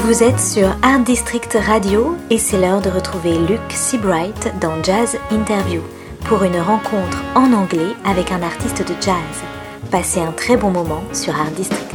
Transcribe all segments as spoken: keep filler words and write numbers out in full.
Vous êtes sur Art District Radio et c'est l'heure de retrouver Luke Seabright dans Jazz Interview pour une rencontre en anglais avec un artiste de jazz. Passez un très bon moment sur Art District.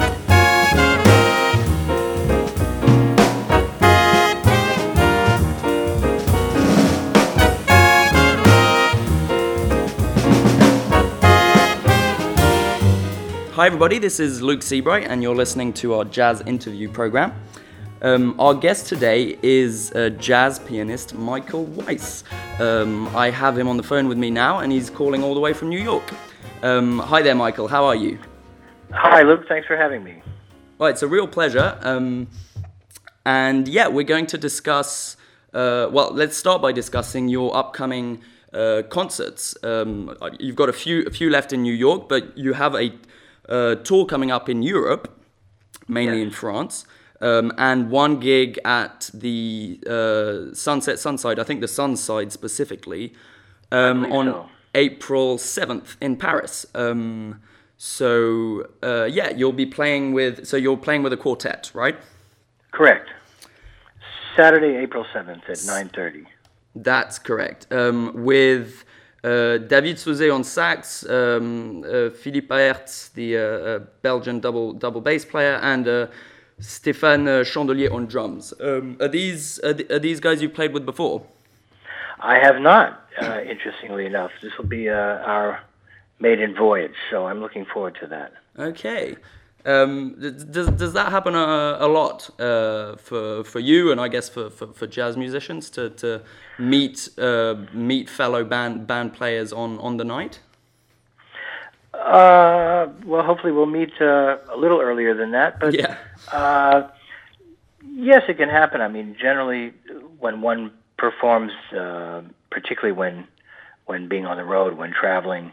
Hi everybody, this is Luke Seabright and you're listening to our jazz interview program. Um, our guest today is uh, jazz pianist Michael Weiss. Um, I have him on the phone with me now and he's calling all the way from New York. Um, hi there Michael, how are you? Hi Luke, thanks for having me. Well, it's a real pleasure. Um, and yeah, we're going to discuss, uh, well, let's start by discussing your upcoming uh, concerts. Um, you've got a few, a few left in New York, but you have a uh, tour coming up in Europe, mainly yes. in France. Um, and one gig at the uh, Sunset Sunside, I think the Sunside specifically, um, on so. April seventh in Paris. Um, so uh, yeah, you'll be playing with. So you're playing with a quartet, right? Correct. Saturday, April seventh at nine thirty. That's correct. Um, with uh, David Souzé on sax, um, uh, Philippe Aerts, the uh, uh, Belgian double double bass player, and uh, Stéphane uh, Chandelier on drums. Um, are these are, th- are these guys you played with before? I have not. Uh, interestingly enough, this will be uh, our maiden voyage, so I'm looking forward to that. Okay. Um, does does that happen a, a lot uh, for for you and I guess for, for, for jazz musicians to to meet uh, meet fellow band band players on, on the night? Uh, well, hopefully we'll meet uh, a little earlier than that, but yeah. uh, yes, it can happen. I mean, generally, when one performs, uh, particularly when when being on the road, when traveling,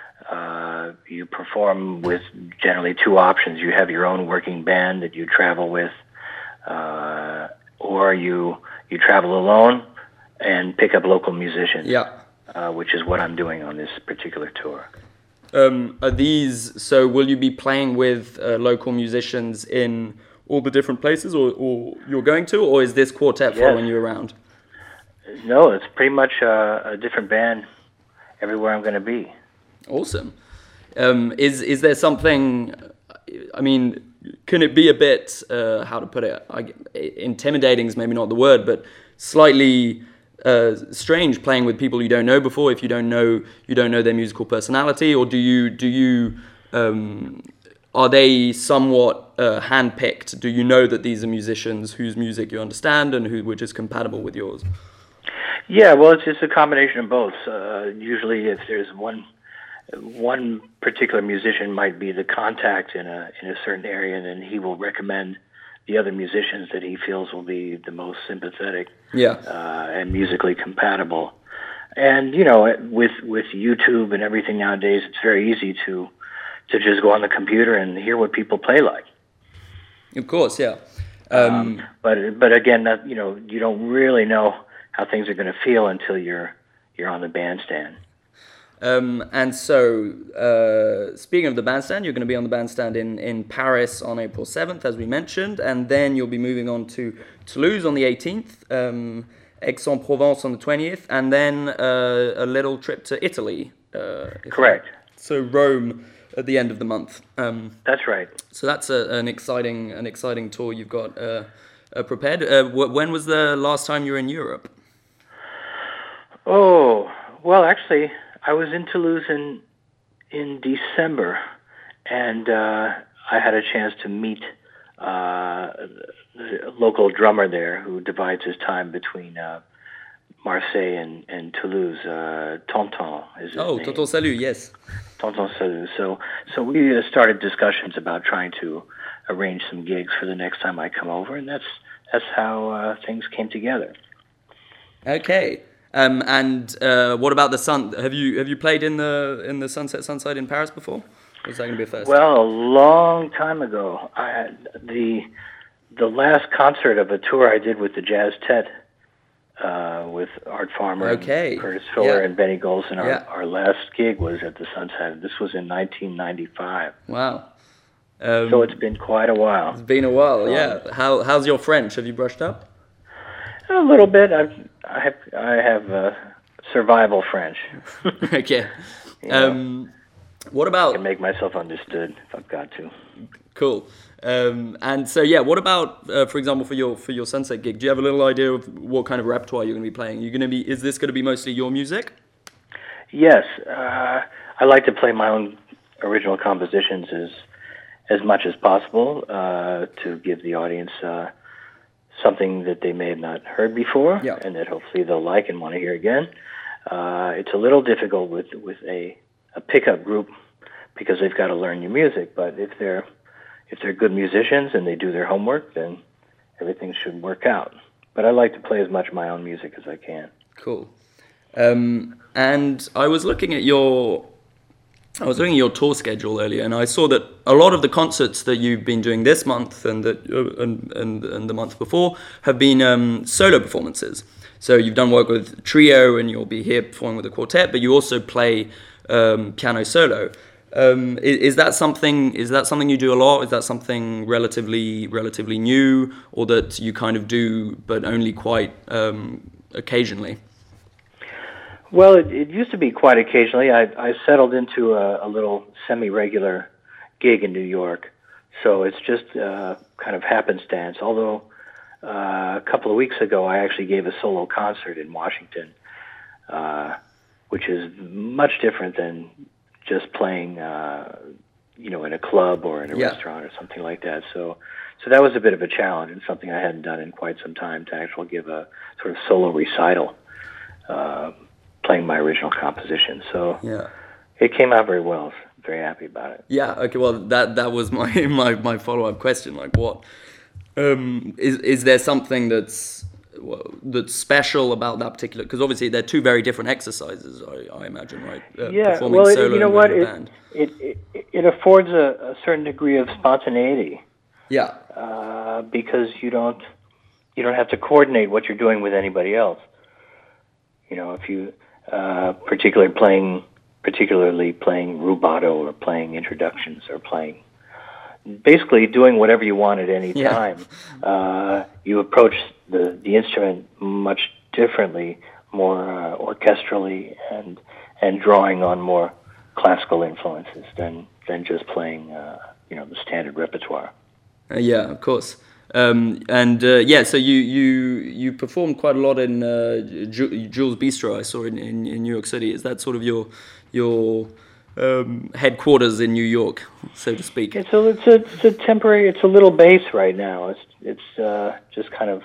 uh, you perform with generally two options. You have your own working band that you travel with, uh, or you you travel alone and pick up local musicians. Yeah, uh, which is what I'm doing on this particular tour. Um, are these, so will you be playing with uh, local musicians in all the different places or, or you're going to, or is this quartet yes. following you around? No, it's pretty much a, a different band everywhere I'm going to be. Awesome. Um, is is there something, I mean, can it be a bit, uh, how to put it, I, intimidating is maybe not the word, but slightly Uh, strange playing with people you don't know before if you don't know you don't know their musical personality, or do you do you um, are they somewhat uh, handpicked? Do you know that these are musicians whose music you understand and who which is compatible with yours? Yeah, well, it's just a combination of both. Uh, usually, if there's one one particular musician might be the contact in a in a certain area, and then he will recommend the other musicians that he feels will be the most sympathetic, yeah, uh, and musically compatible. And you know, with with YouTube and everything nowadays, it's very easy to to just go on the computer and hear what people play like. Of course, yeah. Um, um, but but again, that, you know, you don't really know how things are going to feel until you're you're on the bandstand. Um, and so, uh, speaking of the bandstand, you're going to be on the bandstand in, in Paris on April seventh, as we mentioned, and then you'll be moving on to Toulouse on the eighteenth, um, Aix-en-Provence on the twentieth, and then uh, a little trip to Italy. Uh, Correct. I, so Rome at the end of the month. Um, that's right. So that's a, an exciting an exciting tour you've got uh, uh, prepared. Uh, wh- when was the last time you were in Europe? Oh, well, actually, I was in Toulouse in in December, and uh, I had a chance to meet uh, the local drummer there who divides his time between uh, Marseille and, and Toulouse. Uh, Tonton is his oh, name. Tonton Salut, yes. Tonton Salut. So, so we uh, started discussions about trying to arrange some gigs for the next time I come over, and that's that's how uh, things came together. Okay. Um, and uh, what about the sun? Have you have you played in the in the Sunset Sunside in Paris before? Or is that going to be a first? Well, a long time ago. I had the the last concert of a tour I did with the Jazz Tet, uh, with Art Farmer, okay. and Curtis Fuller, yeah. and Benny Golson. Our yeah. our last gig was at the Sunset. This was in nineteen ninety-five. Wow. Um, so it's been quite a while. It's been a while, Um, yeah. How how's your French? Have you brushed up? A little bit. I've, I have I have uh, survival French. Okay. You know, Um, what I about can make myself understood if I've got to. cool? Um, and so yeah, what about uh, for example for your for your Sunset gig? Do you have a little idea of what kind of repertoire you're going to be playing? You're going to be is this going to be mostly your music? Yes, uh, I like to play my own original compositions as as much as possible uh, to give the audience uh, something that they may have not heard before, Yeah. and that hopefully they'll like and want to hear again. Uh, it's a little difficult with with a, a pickup group because they've got to learn your music. But if they're if they're good musicians and they do their homework, then everything should work out. But I like to play as much my own music as I can. Cool. Um, and I was looking at your I was looking at your tour schedule earlier, and I saw that a lot of the concerts that you've been doing this month and that uh, and, and and the month before have been um, solo performances. So you've done work with trio, and you'll be here performing with a quartet, but you also play um, piano solo. Um, is, is that something? Is that something you do a lot? Is that something relatively relatively new, or that you kind of do, but only quite um, occasionally? Well, it, it used to be quite occasionally. I, I settled into a, a little semi-regular gig in New York, so it's just uh, kind of happenstance. Although uh, a couple of weeks ago, I actually gave a solo concert in Washington, uh, which is much different than just playing, uh, you know, in a club or in a Yeah. restaurant or something like that. So, so that was a bit of a challenge and something I hadn't done in quite some time, to actually give a sort of solo recital. Uh, playing my original composition. So Yeah. it came out very well. Very happy about it. Yeah. Okay. Well, that that was my my, my follow up question. Like, what um, is is there something that's that's special about that particular? Because obviously they're two very different exercises. I, I imagine, right? Uh, Yeah. performing Well, it, solo you know and what? with a It, band. it it it affords a, a certain degree of spontaneity Yeah. uh, because you don't you don't have to coordinate what you're doing with anybody else. You know, if you uh, particularly playing particularly playing rubato or playing introductions or playing basically doing whatever you want at any Yeah. time. Uh, you approach the, the instrument much differently, more uh, orchestrally, and and drawing on more classical influences than than just playing uh, you know the standard repertoire. Uh, yeah. Of course. Um, and uh, yeah, so you you you performed quite a lot in uh, Ju- Jules Bistro. I saw in, in, in New York City. Is that sort of your your um, headquarters in New York, so to speak? It's a it's a it's a temporary. It's a little base right now. It's it's uh, just kind of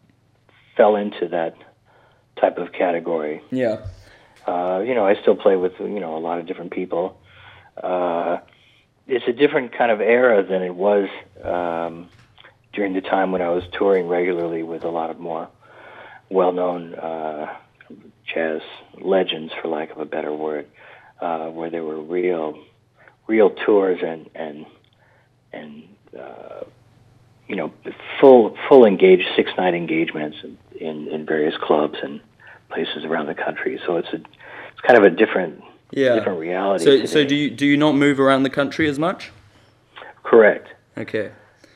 fell into that type of category. Yeah. Uh, you know, I still play with you know a lot of different people. Uh, it's a different kind of era than it was um, during the time when I was touring regularly with a lot of more well-known uh, jazz legends, for lack of a better word, uh, where there were real, real tours and and and uh, you know full full engaged six night engagements in in various clubs and places around the country. So it's a it's kind of a different Yeah. different reality. So today. so do you do you not move around the country as much? Correct. Okay.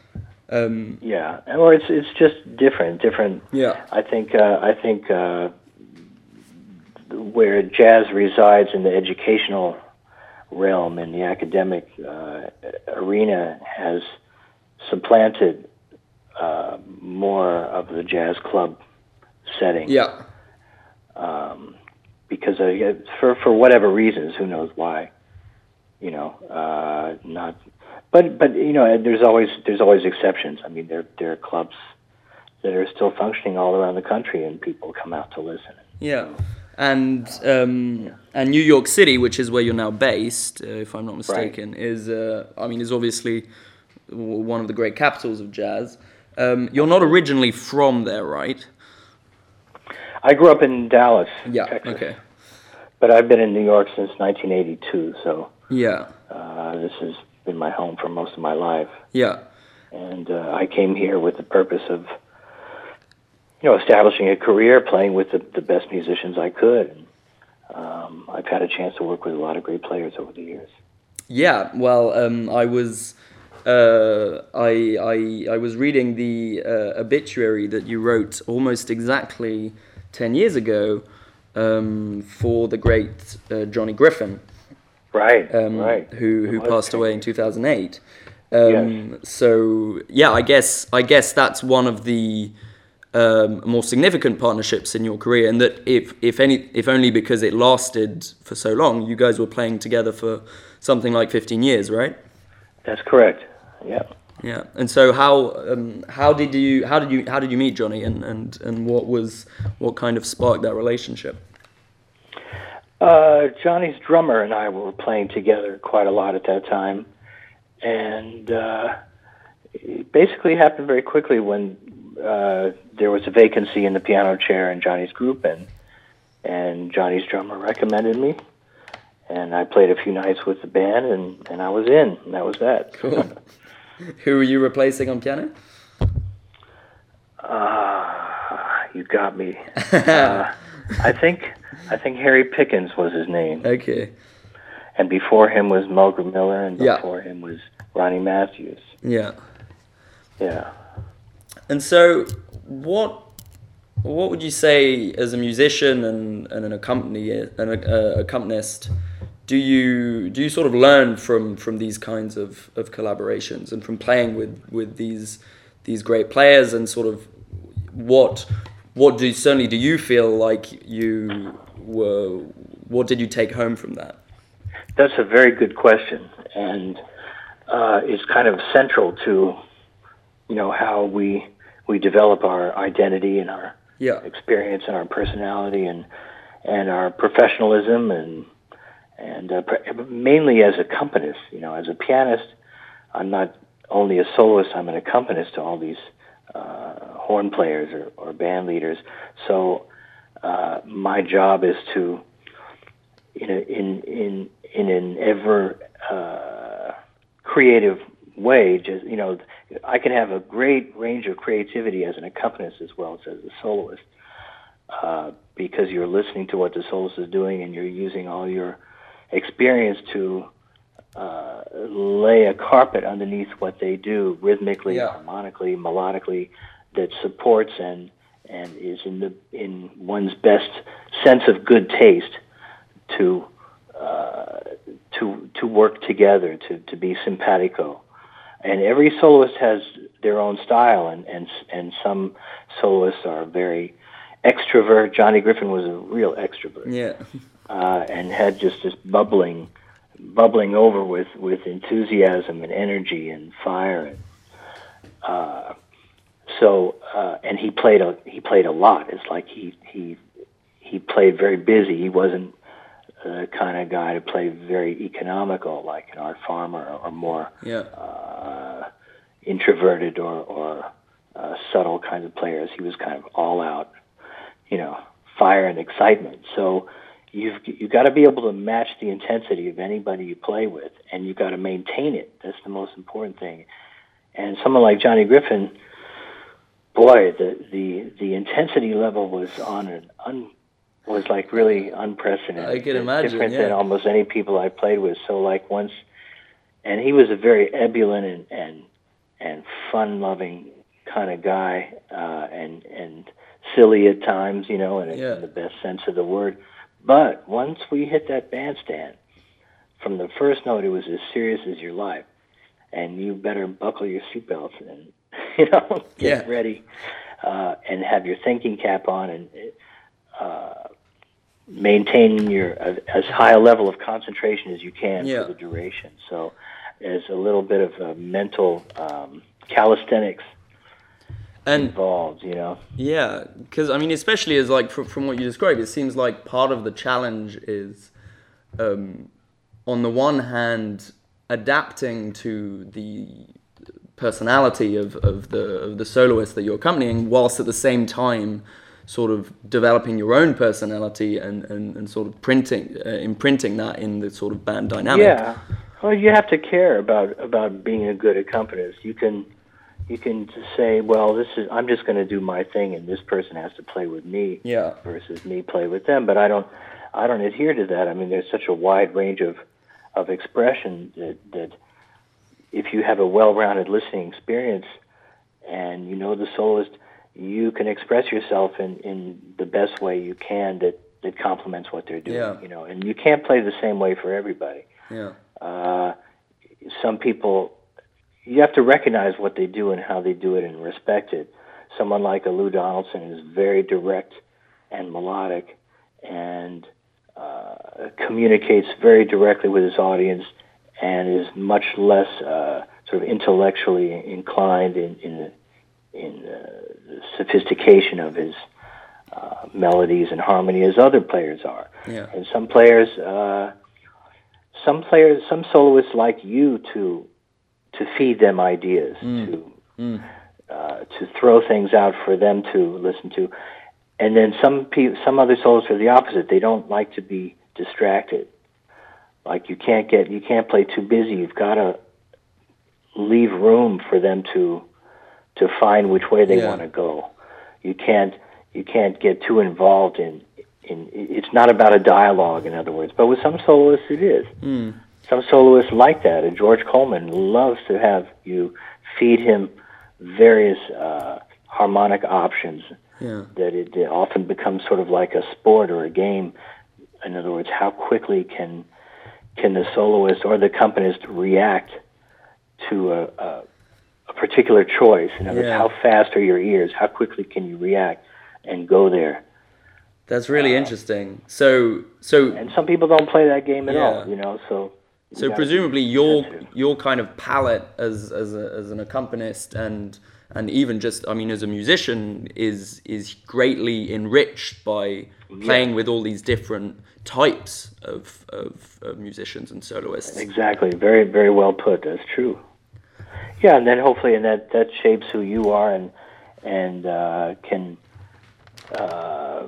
Um, Yeah, well, it's it's just different. Different. yeah. I think uh, I think uh, where jazz resides in the educational realm, in the academic uh, arena, has supplanted uh, more of the jazz club setting. Yeah. Um, because uh, for for whatever reasons, who knows why, you know, uh, not. But but you know, there's always there's always exceptions. I mean, there there are clubs that are still functioning all around the country, and people come out to listen. Yeah. And um, and New York City, which is where you're now based, uh, if I'm not mistaken, is uh, I mean is obviously w- one of the great capitals of jazz. Um, you're not originally from there, right? I grew up in Dallas, Yeah. Texas, Okay. but I've been in New York since nineteen eighty-two. So Yeah. uh, this has been my home for most of my life. Yeah. And uh, I came here with the purpose of, you know, establishing a career, playing with the, the best musicians I could. And, um, I've had a chance to work with a lot of great players over the years. Yeah, well, um, I was uh, I, I I was reading the uh, obituary that you wrote almost exactly ten years ago um, for the great uh, Johnny Griffin. Right, um, right. Who It who was passed ten away in years. two thousand eight. Um, Yes. So yeah, I guess I guess that's one of the um, more significant partnerships in your career, and that if if any if only because it lasted for so long, you guys were playing together for something like fifteen years, right? That's correct. Yeah. Yeah. And so how um, how did you how did you how did you meet Johnny, and, and, and what was what kind of sparked that relationship? Uh, Johnny's drummer and I were playing together quite a lot at that time, and uh, it basically happened very quickly when uh, there was a vacancy in the piano chair in Johnny's group, and and Johnny's drummer recommended me, and I played a few nights with the band, and, and I was in, and that was that. Cool. Who were you replacing on piano? Uh, you got me. uh, I think I think Harry Pickens was his name. Okay. And before him was Mulgrew Miller, and Yeah. before him was Ronnie Matthews. Yeah. Yeah. And so, what what would you say as a musician and, and an accompany an uh, accompanist? Do you do you sort of learn from, from these kinds of, of collaborations and from playing with, with these these great players, and sort of what what do certainly do you feel like you were what did you take home from that? That's a very good question, and uh, it's kind of central to, you know, how we we develop our identity and our Yeah. experience and our personality and and our professionalism and and uh, mainly as accompanist. You know, as a pianist, I'm not only a soloist; I'm an accompanist to all these uh, horn players or, or band leaders. So uh, my job is to, in a, in in in an ever uh, creative way, just, you know, I can have a great range of creativity as an accompanist as well as as a soloist, uh, because you're listening to what the soloist is doing and you're using all your experience to uh, lay a carpet underneath what they do rhythmically, Yeah. harmonically, melodically, that supports and and is in the in one's best sense of good taste to uh, to to work together, to to be simpatico. And every soloist has their own style, and and and some soloists are very extrovert. Johnny Griffin was a real extrovert, Yeah. uh, and had just this bubbling, bubbling over with, with enthusiasm and energy and fire. And uh, so, uh, and he played a he played a lot. It's like he he he played very busy. He wasn't the kind of guy to play very economical, like an Art Farmer, or, or more Yeah. uh, introverted or, or uh, subtle kinds of players. He was kind of all out, you know, fire and excitement. So you've you got to be able to match the intensity of anybody you play with, and you've got to maintain it. That's the most important thing. And someone like Johnny Griffin, boy, the the, the intensity level was on an un, was like really unprecedented. I can It's imagine, different yeah. than almost any people I played with. So like once, and he was a very ebullient and and, and fun-loving kind of guy, uh, and and silly at times, you know, in, Yeah. in the best sense of the word. But once we hit that bandstand, from the first note, it was as serious as your life, and you better buckle your seatbelts and, you know, get Yeah. ready, uh, and have your thinking cap on, and uh, maintain your uh, as high a level of concentration as you can Yeah. for the duration. So there's a little bit of uh, mental um, calisthenics And involved, you know. yeah, because I mean, especially as like from, from what you described, it seems like part of the challenge is, um, on the one hand, adapting to the personality of, of the of the soloist that you're accompanying, whilst at the same time, sort of developing your own personality and, and, and sort of printing uh, imprinting that in the sort of band dynamic. Yeah. Well, you have to care about about being a good accompanist. You can you can just say, well, this is I'm just going to do my thing, and this person has to play with me, Yeah. versus me play with them. But I don't I don't adhere to that. I mean, there's such a wide range of of expression that that if you have a well-rounded listening experience and you know the soloist, you can express yourself in, in the best way you can that, that complements what they're doing. Yeah. You know, and you can't play the same way for everybody. Yeah. Uh, some people, you have to recognize what they do and how they do it and respect it. Someone like a Lou Donaldson is very direct and melodic and uh, communicates very directly with his audience and is much less uh, sort of intellectually inclined in in the, in the sophistication of his uh, melodies and harmony as other players are. Yeah. And some players, uh, some players, some soloists like you to to feed them ideas, Mm. to Mm. uh, to throw things out for them to listen to. And then some pe- some other soloists are the opposite. They don't like to be distracted. Like you can't get you can't play too busy. You've got to leave room for them to to find which way they Yeah. want to go. You can't you can't get too involved in in. It's not about a dialogue, in other words. But with some soloists, it is. Mm. Some soloists like that. And George Coleman loves to have you feed him various uh, harmonic options. Yeah. That it, it often becomes sort of like a sport or a game. In other words, how quickly can can the soloist or the accompanist react to a, a, a particular choice? In other words, Yeah. how fast are your ears? How quickly can you react and go there? That's really interesting. So, so, And some people don't play that game at Yeah. all, you know. So, you so gotta presumably be your sensitive. your kind of palette as as a, as an accompanist and and even just I mean as a musician is is greatly enriched by playing with all these different types of of, of musicians and soloists. Exactly. Very, very well put. That's true. Yeah, and then hopefully, and that that shapes who you are, and and uh, can uh,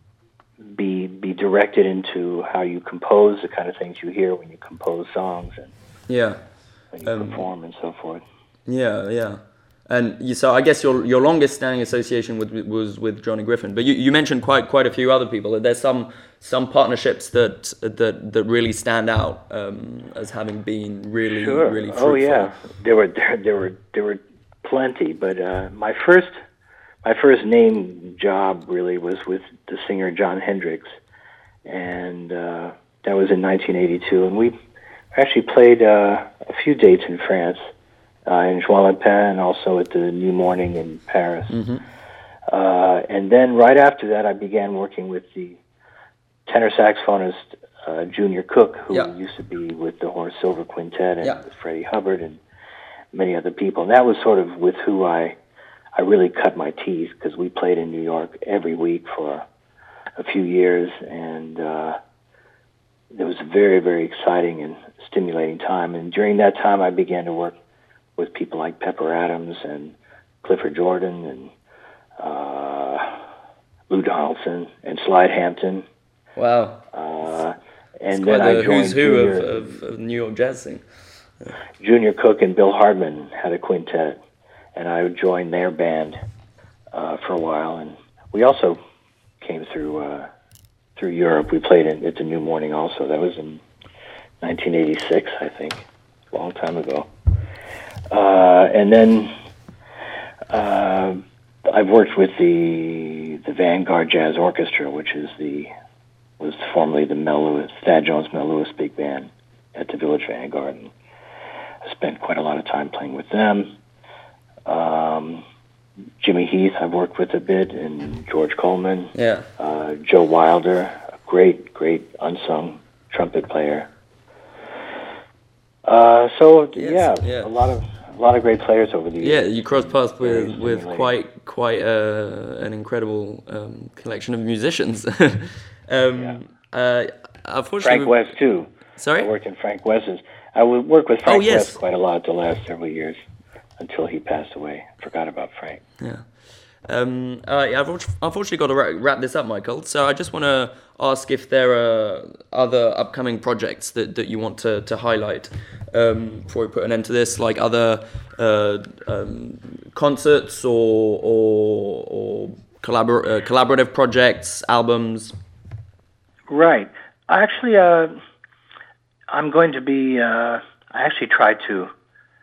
be be directed into how you compose, the kind of things you hear when you compose songs and Yeah. when you Um, perform and so forth. Yeah, yeah. And you, so I guess your your longest standing association with, was with Johnny Griffin, but you, you mentioned quite quite a few other people. There's some some partnerships that that that really stand out um, as having been really Sure. really fruitful. Oh yeah, there were there, there were there were plenty, but uh, my first my first name job really was with the singer Jon Hendricks, and uh, that was in nineteen eighty-two, and we actually played uh, a few dates in France, uh, in Juan-les-Pins, and also at the New Morning in Paris. Mm-hmm. Uh, and then right after that, I began working with the tenor saxophonist uh, Junior Cook, who Yeah. used to be with the Horace Silver Quintet and Yeah. with Freddie Hubbard and many other people. And that was sort of with who I I really cut my teeth, because we played in New York every week for a few years, and uh, it was a very, very exciting and stimulating time. And during that time, I began to work with people like Pepper Adams and Clifford Jordan and uh, Lou Donaldson and Slide Hampton. Wow. Uh, and It's then quite I the joined who's who of, Junior, of, of New York jazz scene. Junior Cook and Bill Hardman had a quintet, and I joined their band uh, for a while. And we also came through uh, through Europe. We played in, at the New Morning also. That was in nineteen eighty-six, I think, a long time ago. Uh, and then uh, I've worked with the the Vanguard Jazz Orchestra, which is the was formerly the Mel Lewis, Thad Jones Mel Lewis Big Band at the Village Vanguard. And I spent quite a lot of time playing with them. Um, Jimmy Heath I've worked with a bit, and George Coleman. Yeah. Uh, Joe Wilder, a great, great unsung trumpet player. Uh, so Yes, yeah, yeah. a lot of a lot of great players over the Yeah, years. you cross paths Very with, with stimulating. quite quite uh, an incredible um, collection of musicians. um, Yeah. uh, unfortunately, Frank West too. Sorry. I worked in Frank West's. I would work with Frank Oh, yes. West quite a lot the last several years until he passed away. Forgot about Frank. Yeah. Um, uh, yeah, I've unfor- unfortunately got to wrap, wrap this up, Michael. So I just want to ask if there are other upcoming projects that, that you want to, to highlight um, before we put an end to this, like other uh, um, concerts or or, or collabor- uh, collaborative projects, albums. Right. Actually, uh, I'm going to be. Uh, I actually tried to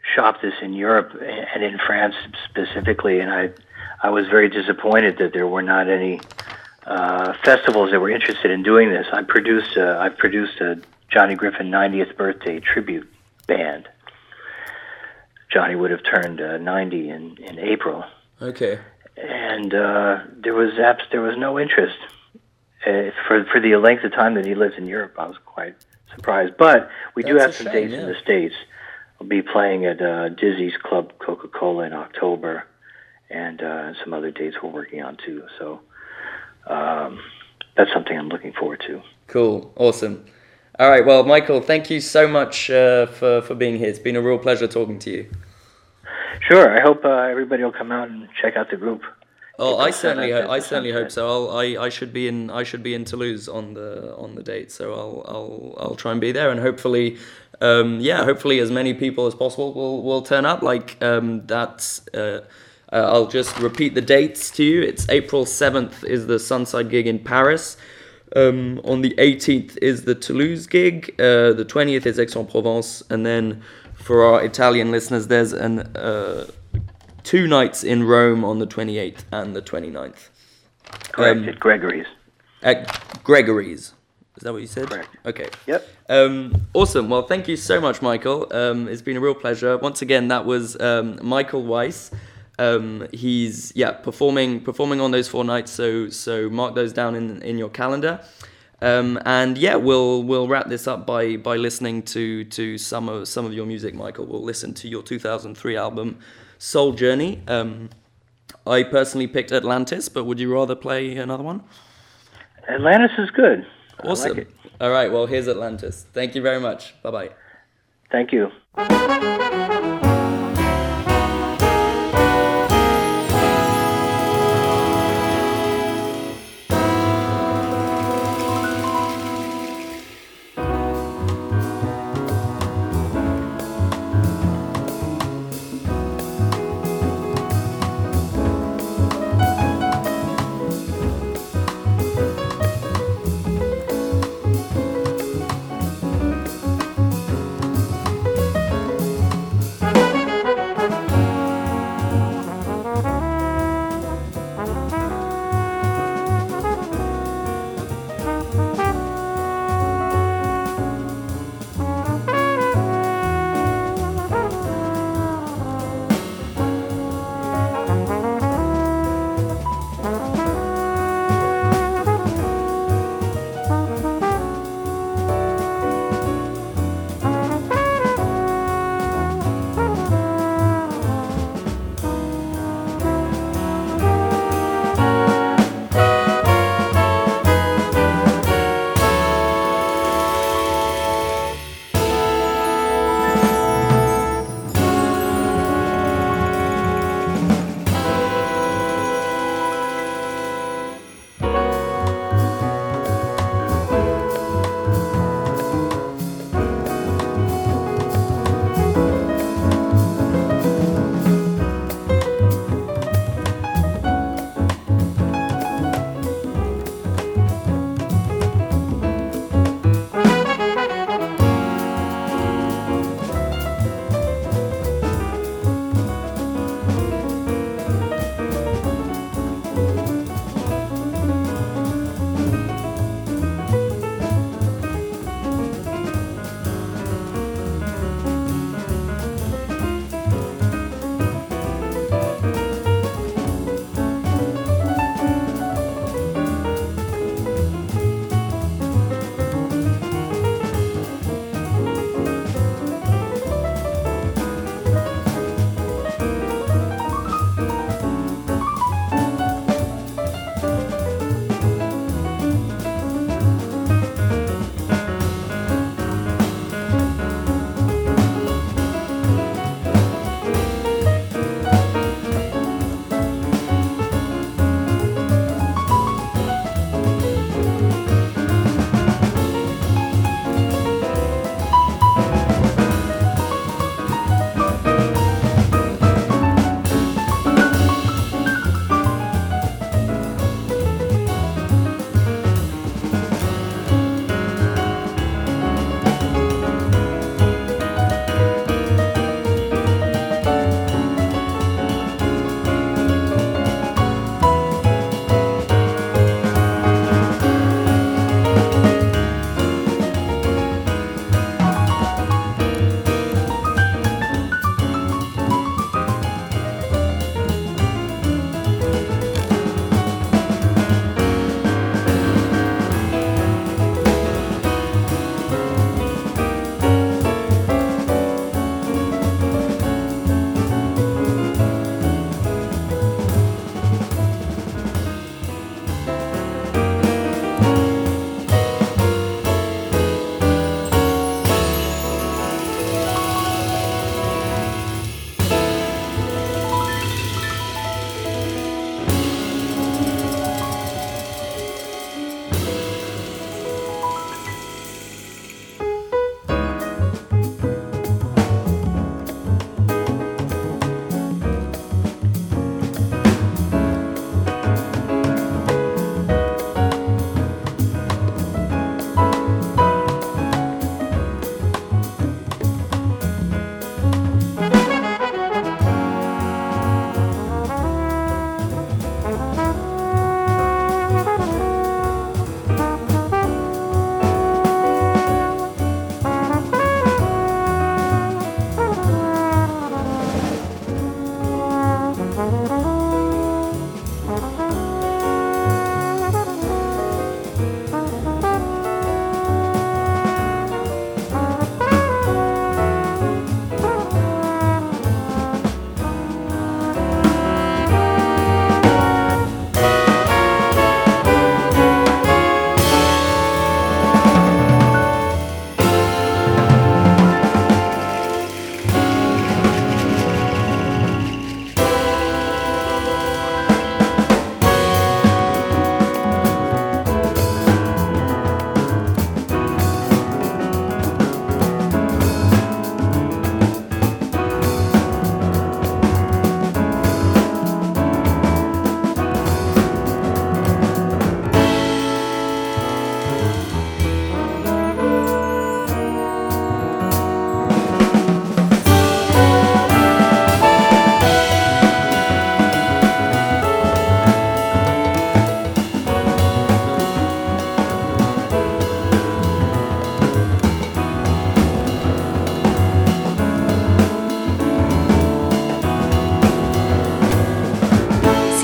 shop this in Europe and in France specifically, and I I was very disappointed that there were not any uh, festivals that were interested in doing this. I produced uh, I produced a Johnny Griffin ninetieth birthday tribute band. Johnny would have turned uh, ninety in, in April. Okay. And uh, there was abs- there was no interest uh, for for the length of time that he lived in Europe. I was quite surprised, but we do That's have a some shame, dates yeah. in the States. We'll be playing at uh, Dizzy's Club Coca-Cola in October, and uh, some other dates we're working on too. So um, that's something I'm looking forward to. Cool. Awesome. All right. Well, Michael, thank you so much uh, for, for being here. It's been a real pleasure talking to you. Sure. I hope uh, everybody will come out and check out the group. Oh, I April certainly, seventh ho- at I the certainly hope Sunset. so. I'll, I, I should be in, I should be in Toulouse on the, on the date. So I'll, I'll, I'll try and be there, and hopefully, um, yeah, hopefully as many people as possible will, will turn up. Like, um, that's, uh, uh, I'll just repeat the dates to you. It's April seventh is the Sunside gig in Paris. Um, on the eighteenth is the Toulouse gig. Uh, the twentieth is Aix-en-Provence, and then for our Italian listeners, there's an uh, two nights in Rome on the twenty-eighth and the twenty-ninth. Correct. Um, At Gregory's. At Gregory's. Is that what you said? Correct. Okay. Yep. Um, awesome. Well, thank you so much, Michael. Um, it's been a real pleasure. Once again, that was um, Michael Weiss. Um, he's yeah performing performing on those four nights. So so mark those down in in your calendar. Um, and yeah, we'll we'll wrap this up by by listening to to some of some of your music, Michael. We'll listen to your two thousand three album, Soul Journey. Um, I personally picked Atlantis, but would you rather play another one? Atlantis is good. Awesome. I like it. All right. Well, here's Atlantis. Thank you very much. Bye bye. Thank you.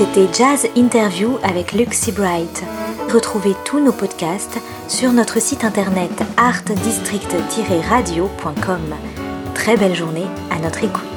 C'était Jazz Interview avec Luke Seabright. Retrouvez tous nos podcasts sur notre site internet art district tiret radio point com. Très belle journée à notre écoute.